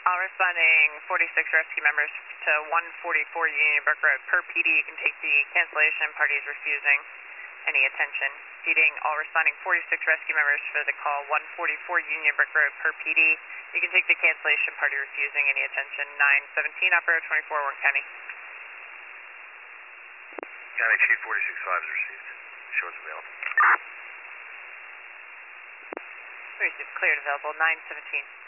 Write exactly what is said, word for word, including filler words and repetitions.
All responding forty-six rescue members to one forty-four Union Brook Road. Per P D, you can take the cancellation. Party is refusing any attention. Feeding all responding forty-six rescue members for the call one forty-four Union Brook Road. Per P D, you can take the cancellation. Party refusing any attention. nine seventeen, operator twenty-four, Warren County. County Chief forty-six five is received. Show it's available. Received, cleared, available, nine seventeen.